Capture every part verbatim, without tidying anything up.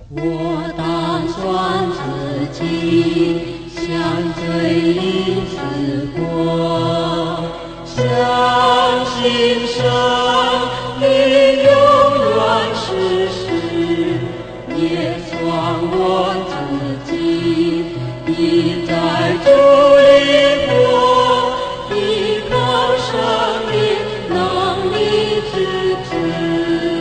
我打算自己像罪一次过，相信生命永远世世，也算我自己已在主里活，依靠生命能力支持。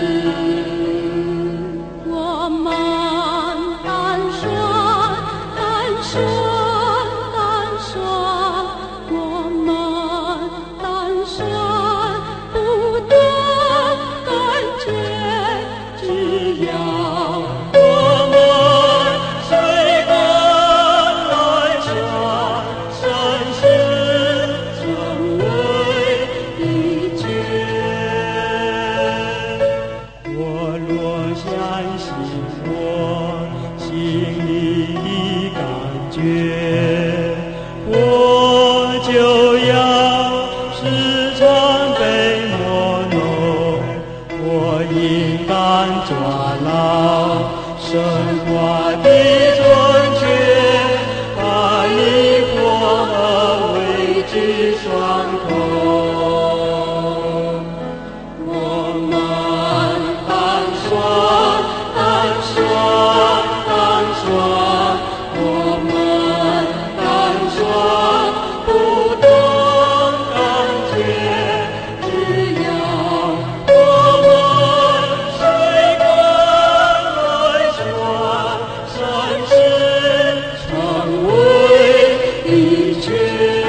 我们单说单说单说，我们单说不得感觉，只要我们随根来传，深深成为一绝。我若相信我心里的感觉，我就要时常被摸弄，我应当抓牢神话的准确，把疑惑和畏惧双口。我们单说单说单说，我们单说不懂感觉，只要我们随根来传，甚至成为一绝。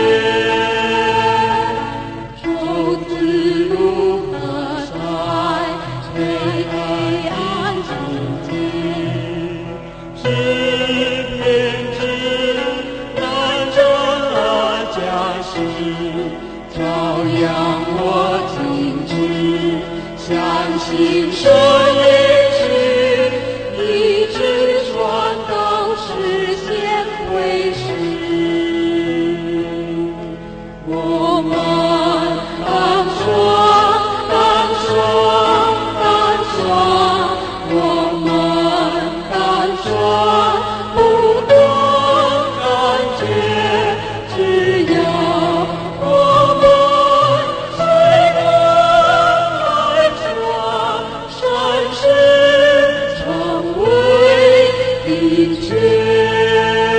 种子如何在黑暗之间，是偏执难成了假心，照样我进去，相信神也是，一直传到实现归时。我们单说单说单说，我们单说不懂感觉，只要我们随根来传，甚至成为一绝。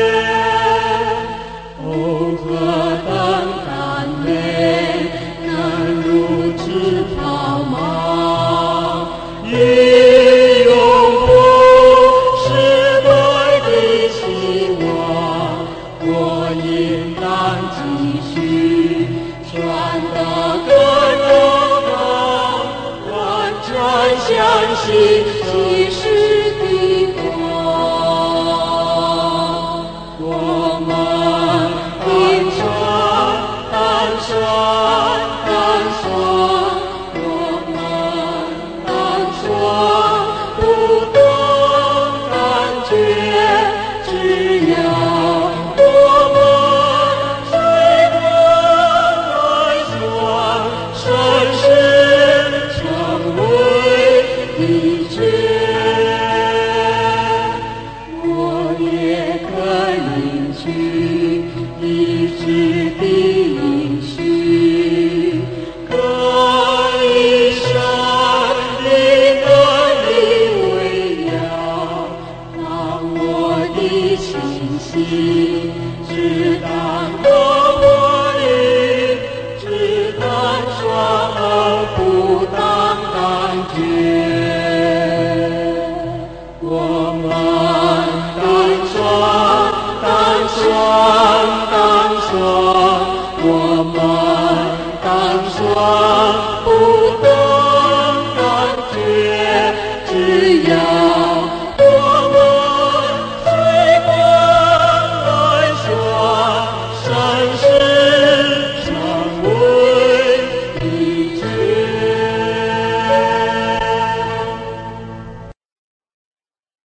哦，何等甘美，能如此抛锚，与永不失败的希望，我应当继续传得更永恒，完全相信启示的光。我们单说单说单说，我们单说不懂感觉，只要我们随根来传，甚至成为一绝。我也可以去一直的应许，可以生命能力为耀，让我的信心只当得我力，只当说而不当感觉。我们